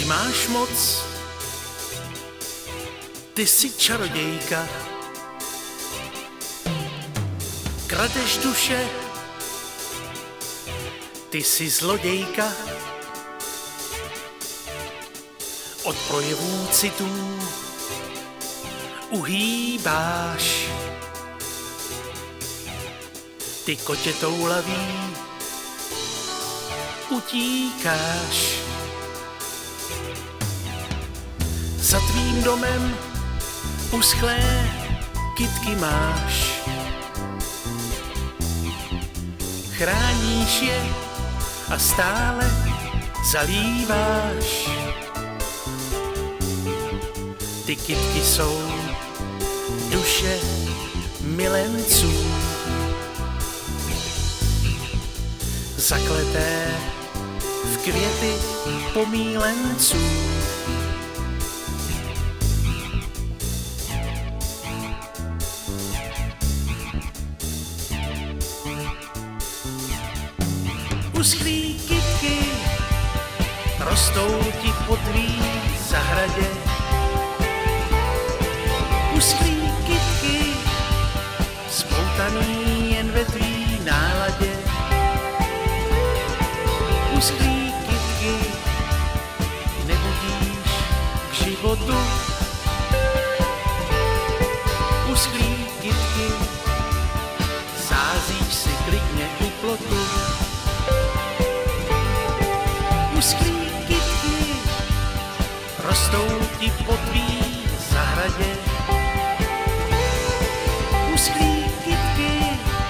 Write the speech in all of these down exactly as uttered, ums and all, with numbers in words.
máš moc, ty jsi čarodějka, kradeš duše, ty jsi zlodějka, od projevů citů uhýbáš, ty kotě toulaví utíkáš. Za tvým domem uschlé kytky máš, chráníš je a stále zalíváš. Ty kytky jsou duše milenců, zakleté v květy pomílenců. Uschlý kytky rostou ti po tvý zahradě. Uschlý kytky spoutaný jen ve tvý náladě. Uschlý kytky nebudíš k životu. Uschlý kytky sázíš si klidně u plotu. Uschlý kytky rostou ti po tvý zahradě. Uschlý kytky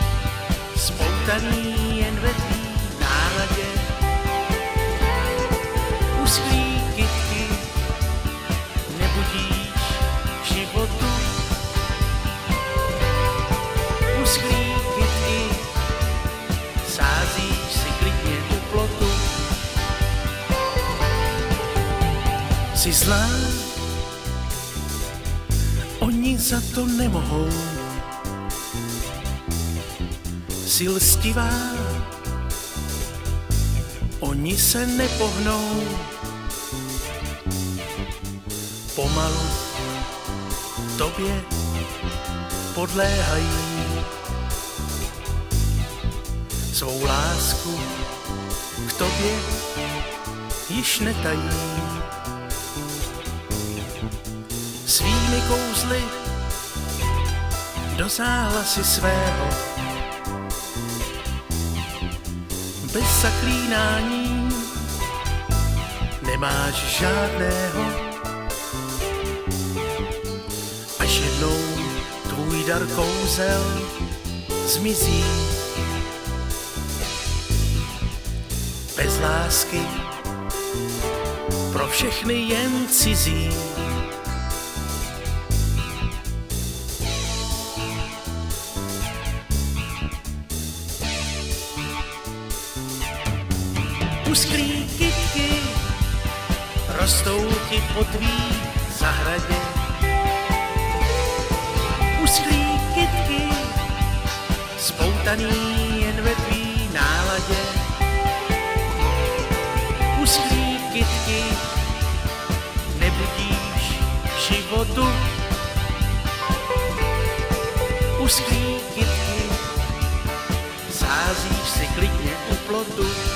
spoutaný jen ve tvý náladě. Uschlý kytky nebudíš k životu. Uschlý kytky sázíš si klidně u plotu. Jsi zlá, oni za to nemohou. Jsi lstivá, oni se nepohnou. Pomalu tobě podléhají, svou lásku k tobě již netají. Svými kouzly dosáhla si svého, bez zaklínání nemáš žádného. Až jednou tvůj dar kouzel zmizí, bez lásky pro všechny jen cizí. Uschlý kytky rostou ti po tvý zahradě. Uschlý kytky spoutaný jen ve tvý náladě. Uschlý kytky nebudíš k životu. Uschlý kytky sázíš si klidně u plotu.